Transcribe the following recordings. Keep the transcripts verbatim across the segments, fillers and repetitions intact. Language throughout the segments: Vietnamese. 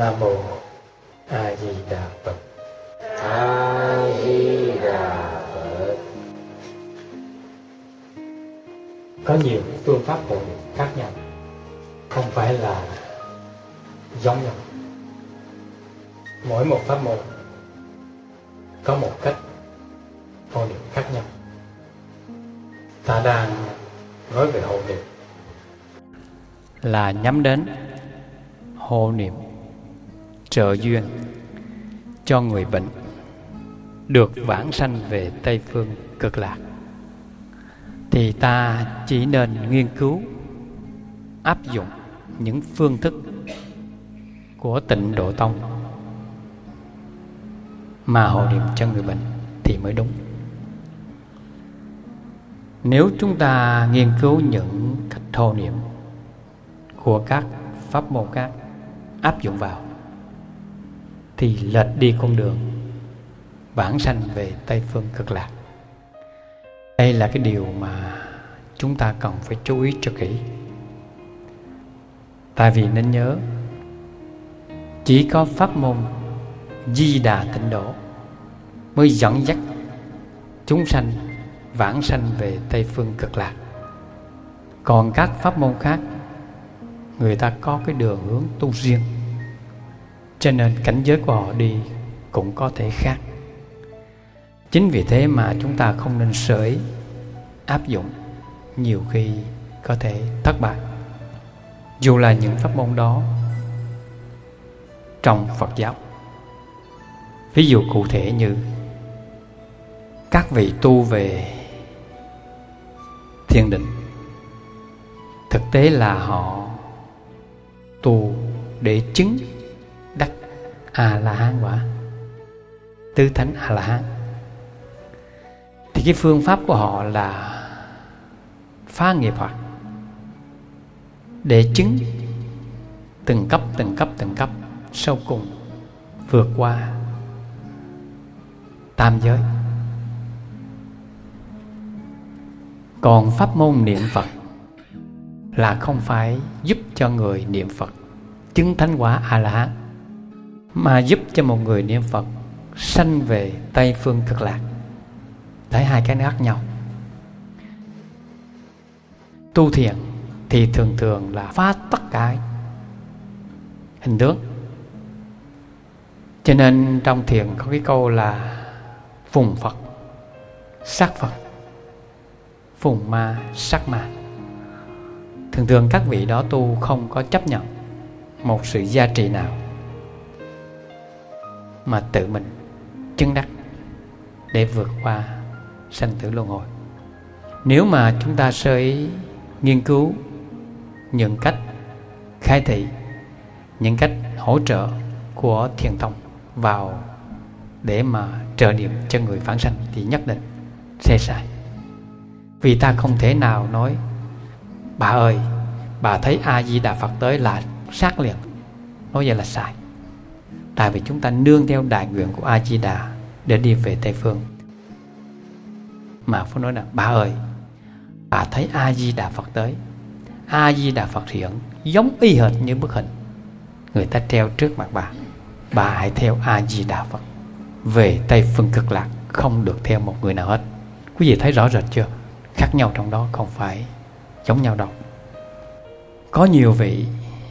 Nam mô A Di Đà Phật. A Di Đà Phật. Có nhiều phương pháp hộ niệm khác nhau, không phải là giống nhau. Mỗi một pháp môn có một cách hộ niệm khác nhau. Ta đang nói về hộ niệm là nhắm đến hộ niệm trợ duyên cho người bệnh được vãng sanh về Tây Phương Cực Lạc, thì ta chỉ nên nghiên cứu áp dụng những phương thức của Tịnh Độ Tông mà hộ niệm cho người bệnh thì mới đúng. Nếu chúng ta nghiên cứu những cách hộ niệm của các pháp môn khác áp dụng vào thì lệch đi con đường vãng sanh về Tây Phương Cực Lạc. Đây là cái điều mà chúng ta cần phải chú ý cho kỹ. Tại vì nên nhớ, chỉ có pháp môn Di Đà Tịnh Độ mới dẫn dắt chúng sanh vãng sanh về Tây Phương Cực Lạc. Còn các pháp môn khác, người ta có cái đường hướng tu riêng, cho nên cảnh giới của họ đi cũng có thể khác. Chính vì thế mà chúng ta không nên sởi áp dụng, nhiều khi có thể thất bại. Dù là những pháp môn đó trong Phật giáo. Ví dụ cụ thể như các vị tu về thiền định, thực tế là họ tu để chứng đắc A-la-hán quả, tứ thánh A-la-hán. Thì cái phương pháp của họ là phá nghiệp hoặc để chứng từng cấp từng cấp từng cấp, sau cùng vượt qua tam giới. Còn pháp môn niệm Phật là không phải giúp cho người niệm Phật chứng thánh quả A-la-hán, mà giúp cho một người niệm Phật sanh về Tây Phương Cực Lạc. Thấy hai cái khác nhau. Tu thiền thì thường thường là phá tất cả hình tướng. Cho nên trong thiền có cái câu là phùng Phật, sát Phật, phùng ma, sát ma. Thường thường các vị đó tu không có chấp nhận một sự gia trị nào, mà tự mình chứng đắc để vượt qua sanh tử luân hồi. Nếu mà chúng ta sơ ý nghiên cứu những cách khai thị, những cách hỗ trợ của thiền tông vào để mà trợ niệm cho người vãng sanh thì nhất định sẽ sai. Vì ta không thể nào nói bà ơi, bà thấy A-di-đà Phật tới là sát liền. Nói vậy là sai. Tại vì chúng ta nương theo đại nguyện của A-di-đà để đi về Tây Phương. Mà Phật nói là bà ơi, bà thấy A-di-đà Phật tới, A-di-đà Phật hiện giống y hệt như bức hình người ta treo trước mặt bà. Bà hãy theo A-di-đà Phật về Tây Phương Cực Lạc, không được theo một người nào hết. Quý vị thấy rõ rệt chưa? Khác nhau trong đó, không phải giống nhau đâu. Có nhiều vị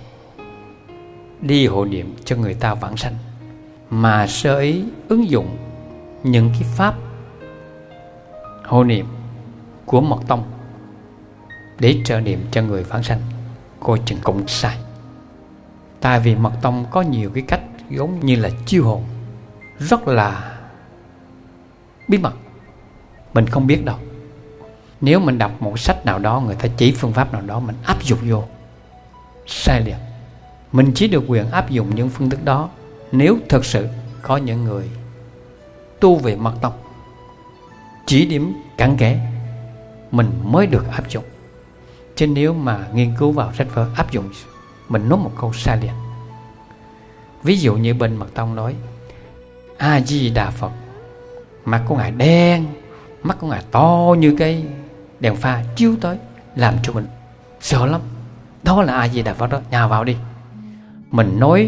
đi hộ niệm cho người ta vãng sanh mà sơ ý ứng dụng những cái pháp hộ niệm của Mật Tông để trợ niệm cho người vãng sanh, coi chừng cũng sai. Tại vì Mật Tông có nhiều cái cách giống như là chiêu hồn, rất là bí mật, mình không biết đâu. Nếu mình đọc một sách nào đó, người ta chỉ phương pháp nào đó, mình áp dụng vô, sai liền. Mình chỉ được quyền áp dụng những phương thức đó nếu thực sự có những người tu về Mật Tông chỉ điểm cặn kẽ, mình mới được áp dụng. Chứ nếu mà nghiên cứu vào sách vở áp dụng, mình nói một câu sai liền. Ví dụ như bên Mật Tông nói A-di-đà Phật, mặt của Ngài đen, mắt của Ngài to như cái đèn pha chiếu tới, làm cho mình sợ lắm. Đó là A-di-đà Phật đó, nhào vào đi. Mình nói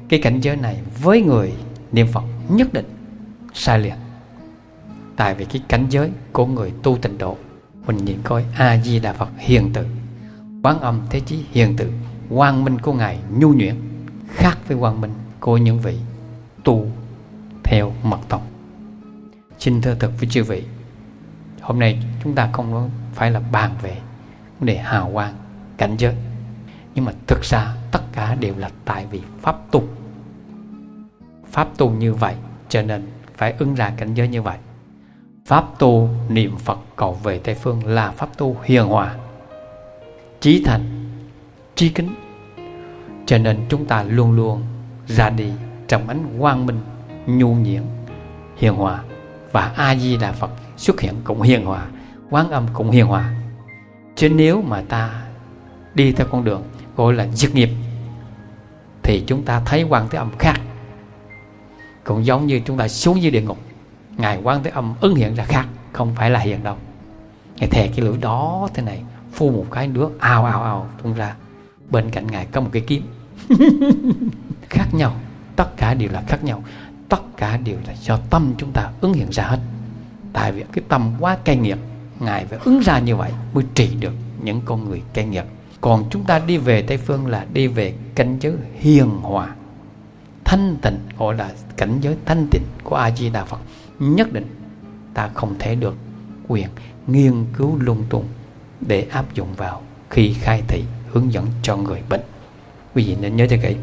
cái cảnh giới này với người niệm Phật nhất định sai liền. Tại vì cái cảnh giới của người tu tịnh độ, mình nhìn coi A Di Đà Phật hiền từ, Quán Âm Thế Chí hiền từ, quang minh của Ngài nhu nhuyễn, khác với quang minh của những vị tu theo mật tông. Xin thưa thật với chư vị, hôm nay chúng ta không phải là bàn về vấn đề hào quang cảnh giới, nhưng mà thực ra tất cả đều là tại vì pháp tu. Pháp tu như vậy cho nên phải ứng ra cảnh giới như vậy. Pháp tu niệm Phật cầu về Tây Phương là pháp tu hiền hòa, chí thành, trí kính. Cho nên chúng ta luôn luôn ra đi trong ánh quang minh, nhu nhuyễn, hiền hòa. Và A Di Đà Phật xuất hiện cũng hiền hòa, Quán Âm cũng hiền hòa. Chứ nếu mà ta đi theo con đường gọi là diệt nghiệp thì chúng ta thấy Quan Thế Âm khác. Cũng giống như chúng ta xuống dưới địa ngục, Ngài Quan Thế Âm ứng hiện ra khác, không phải là hiền đâu. Ngài thè cái lưỡi đó thế này, phu một cái nước ào ào ào tung ra. Bên cạnh Ngài có một cái kiếm. Khác nhau, tất cả đều là khác nhau. Tất cả đều là do tâm chúng ta ứng hiện ra hết. Tại vì cái tâm quá cay nghiệt, Ngài phải ứng ra như vậy mới trị được những con người cay nghiệt. Còn chúng ta đi về Tây Phương là đi về cảnh giới hiền hòa, thanh tịnh, gọi là cảnh giới thanh tịnh của A Di Đà Phật. Nhất định ta không thể được quyền nghiên cứu lung tung để áp dụng vào khi khai thị hướng dẫn cho người bệnh. Quý vị nên nhớ cho kỹ.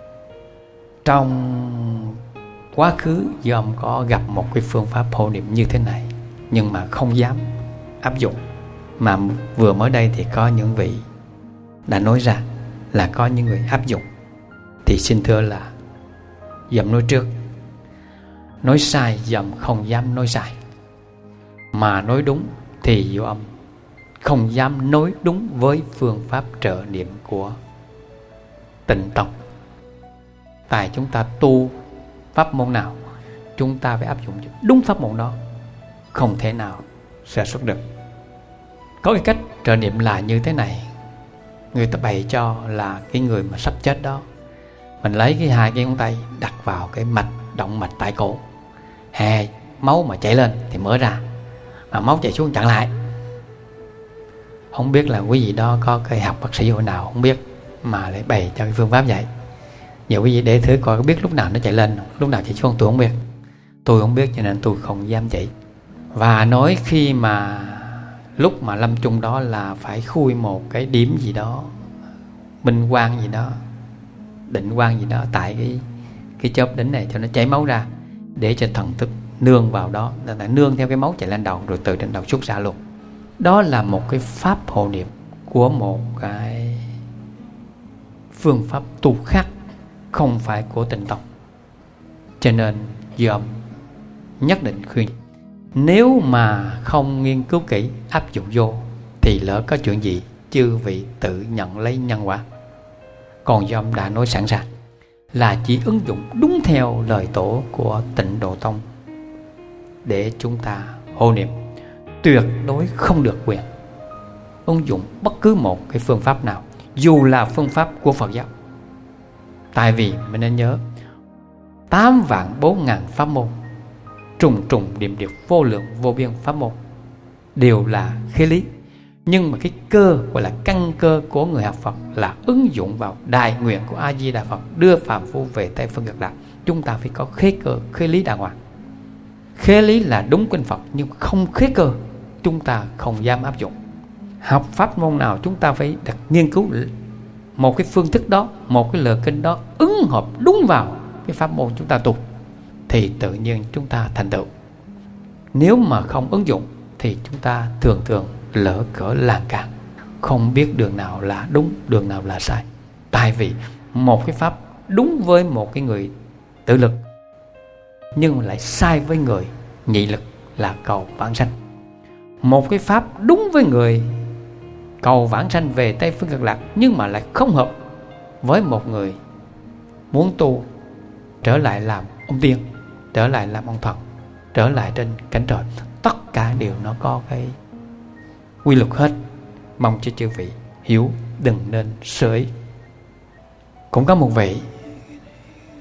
Trong quá khứ Dom có gặp một cái phương pháp hộ niệm như thế này, nhưng mà không dám áp dụng. Mà vừa mới đây thì có những vị đã nói ra là có những người áp dụng. Thì xin thưa là Dom nói trước, nói sai Dom không dám nói sai, mà nói đúng thì Dom không dám nói đúng với phương pháp trợ niệm của Tịnh tông. Tại chúng ta tu pháp môn nào, chúng ta phải áp dụng đúng pháp môn đó, không thể nào sản xuất được. Có cái cách trợ niệm là như thế này. Người ta bày cho là cái người mà sắp chết đó, mình lấy cái hai cái ngón tay đặt vào cái mạch, động mạch tại cổ. Hè, máu mà chảy lên thì mở ra, mà máu chảy xuống chặn lại. Không biết là quý vị đó có cái học bác sĩ hồi nào không biết mà lại bày cho cái phương pháp vậy. Nhiều quý vị để thử coi có biết lúc nào nó chạy lên, lúc nào chạy xuống. Tôi không biết, tôi không biết cho nên tôi không dám chỉ. Và nói khi mà lúc mà lâm chung đó là phải khui một cái điểm gì đó, minh quang gì đó, định quang gì đó tại cái cái chớp đỉnh này cho nó chảy máu ra, để cho thần thức nương vào đó, là nương theo cái máu chạy lên đầu rồi từ trên đầu xuất ra luôn. Đó là một cái pháp hộ niệm của một cái phương pháp tu khác, không phải của Tịnh tông. Cho nên Dom nhất định khuyên, nếu mà không nghiên cứu kỹ áp dụng vô thì lỡ có chuyện gì chư vị tự nhận lấy nhân quả. Còn Dom đã nói sẵn sàng là chỉ ứng dụng đúng theo lời tổ của Tịnh Độ Tông để chúng ta hộ niệm, tuyệt đối không được quyền ứng dụng bất cứ một cái phương pháp nào, dù là phương pháp của Phật giáo. Tại vì mình nên nhớ, tám vạn bốn ngàn pháp môn, trùng trùng điệp điệp, vô lượng vô biên pháp môn đều là khế lý. Nhưng mà cái cơ gọi là căn cơ của người học Phật là ứng dụng vào đại nguyện của A Di Đà Phật đưa phàm phu về Tây Phương Cực Lạc. Chúng ta phải có khế cơ, khế lý đàng hoàng. Khế lý là đúng kinh Phật, nhưng không khế cơ chúng ta không dám áp dụng. Học pháp môn nào chúng ta phải đặt nghiên cứu một cái phương thức đó, một cái lời kinh đó ứng hợp đúng vào cái pháp môn chúng ta tu thì tự nhiên chúng ta thành tựu. Nếu mà không ứng dụng thì chúng ta thường thường lỡ cỡ làng càng, không biết đường nào là đúng, đường nào là sai. Tại vì một cái pháp đúng với một cái người tự lực, nhưng lại sai với người nhị lực là cầu vãng sanh. Một cái pháp đúng với người cầu vãng sanh về Tây Phương Cực Lạc, nhưng mà lại không hợp với một người muốn tu trở lại làm ông tiên, trở lại làm ông thần, trở lại trên cánh trời. Tất cả đều nó có cái quy luật hết. Mong cho chư vị hiểu, đừng nên sửa ý. Cũng có một vị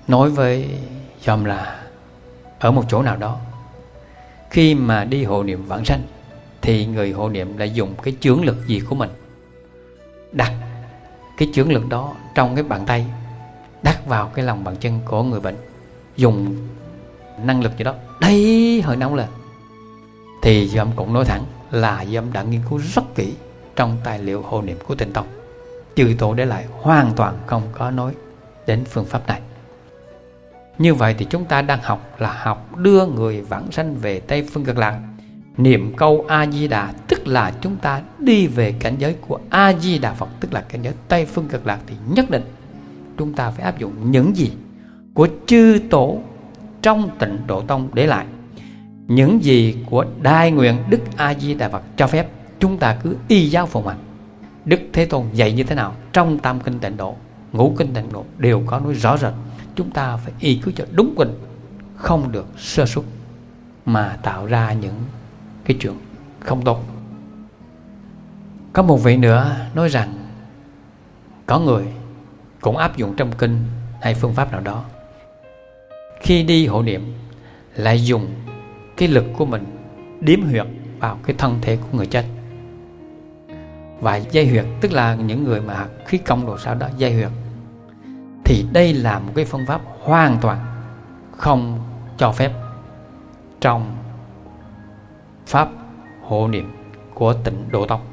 nói với dòm là ở một chỗ nào đó, khi mà đi hộ niệm vãng sanh thì người hộ niệm lại dùng cái chướng lực gì của mình, đặt cái chướng lực đó trong cái bàn tay, đặt vào cái lòng bàn chân của người bệnh, dùng năng lực gì đó đẩy hơi nóng lên. Thì dòm cũng nói thẳng là dòm đã nghiên cứu rất kỹ trong tài liệu hộ niệm của Tịnh Tông, chư tổ để lại hoàn toàn không có nói đến phương pháp này. Như vậy thì chúng ta đang học là học đưa người vãng sanh về Tây Phương Cực Lạc, niệm câu A Di Đà, tức là chúng ta đi về cảnh giới của A Di Đà Phật, tức là cảnh giới Tây Phương Cực Lạc. Thì nhất định chúng ta phải áp dụng những gì của chư tổ trong Tịnh Độ Tông để lại, những gì của Đại Nguyện Đức A Di Đà Phật cho phép, chúng ta cứ y giáo phụng hành. Đức Thế Tôn dạy như thế nào trong Tam Kinh Tịnh Độ, Ngũ Kinh Tịnh Độ đều có nói rõ rệt. Chúng ta phải y cứ cho đúng kinh, không được sơ suất mà tạo ra những cái chuyện không tốt. Có một vị nữa nói rằng có người cũng áp dụng trong kinh hay phương pháp nào đó, khi đi hộ niệm lại dùng cái lực của mình điếm huyệt vào cái thân thể của người chết. Và dây huyệt tức là những người mà khí công đồ sao đó dây huyệt. Thì đây là một cái phương pháp hoàn toàn không cho phép trong pháp hộ niệm của Tịnh Độ Tông.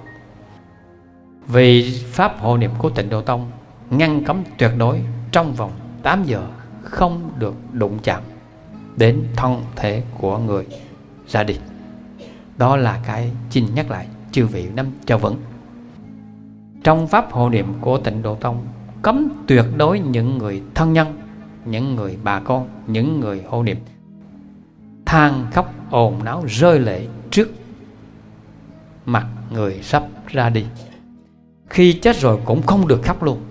Vì pháp hộ niệm của Tịnh Độ Tông ngăn cấm tuyệt đối trong vòng tám giờ không được đụng chạm đến thân thể của người ra đi. Đó là cái xin nhắc lại chư vị nắm cho vững. Trong pháp hộ niệm của Tịnh Độ Tông cấm tuyệt đối những người thân nhân, những người bà con, những người hộ niệm than khóc ồn náo rơi lệ trước mặt người sắp ra đi. Khi chết rồi cũng không được khóc luôn.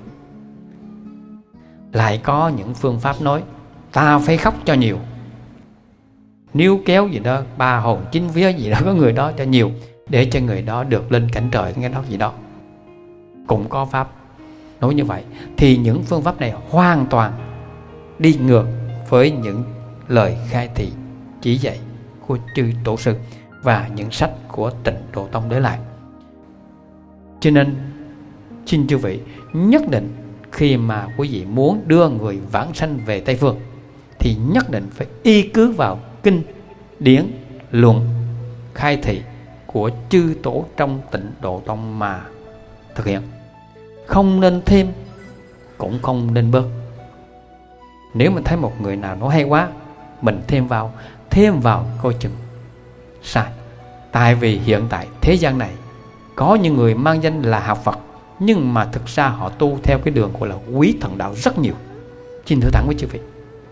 Lại có những phương pháp nói ta phải khóc cho nhiều, níu kéo gì đó, ba hồn chín vía gì đó, có người đó cho nhiều để cho người đó được lên cảnh trời cái đó gì đó. Cũng có pháp nói như vậy. Thì những phương pháp này hoàn toàn đi ngược với những lời khai thị chỉ dạy của chư tổ sư và những sách của Tịnh Độ Tông để lại. Cho nên xin chư vị nhất định khi mà quý vị muốn đưa người vãng sanh về Tây Phương thì nhất định phải y cứ vào kinh điển luận khai thị của chư tổ trong Tịnh Độ Tông mà thực hiện. Không nên thêm cũng không nên bớt. Nếu mình thấy một người nào nó hay quá, mình thêm vào thêm vào coi chừng sai. Tại vì hiện tại thế gian này có những người mang danh là học Phật, nhưng mà thực ra họ tu theo cái đường gọi là quý thần đạo rất nhiều. Xin thưa thẳng với chư vị,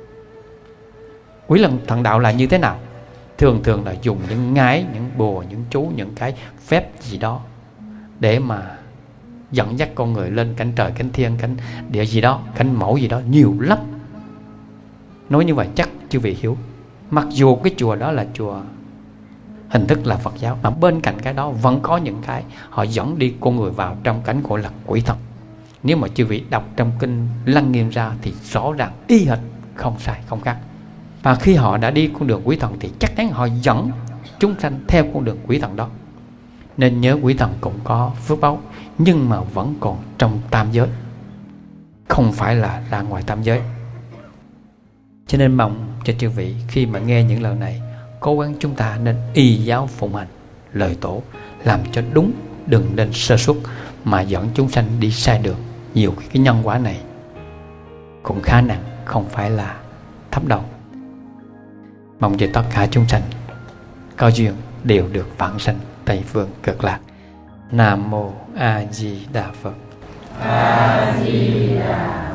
quý lần thần đạo là như thế nào? Thường thường là dùng những ngái, những bùa, những chú, những cái phép gì đó để mà dẫn dắt con người lên cảnh trời, cảnh thiên, cảnh địa gì đó, cảnh mẫu gì đó, nhiều lắm. Nói như vậy chắc chư vị hiểu. Mặc dù cái chùa đó là chùa hình thức là Phật giáo, mà bên cạnh cái đó vẫn có những cái họ dẫn đi con người vào trong cảnh gọi là quỷ thần. Nếu mà chư vị đọc trong kinh Lăng Nghiêm ra thì rõ ràng y hệt, không sai không khác. Và khi họ đã đi con đường quỷ thần thì chắc chắn họ dẫn chúng sanh theo con đường quỷ thần đó. Nên nhớ quỷ thần cũng có phước báo, nhưng mà vẫn còn trong tam giới, không phải là ra ngoài tam giới. Cho nên mong cho chư vị khi mà nghe những lời này, cố gắng chúng ta nên y giáo phụng hành lời tổ, làm cho đúng, đừng nên sơ suất mà dẫn chúng sanh đi sai đường. Nhiều cái nhân quả này cũng khá nặng, không phải là thấp đầu. Mong cho tất cả chúng sanh có duyên đều được vãng sanh Tây Phương Cực Lạc. Nam Mô A Di Đà Phật. A Di Đà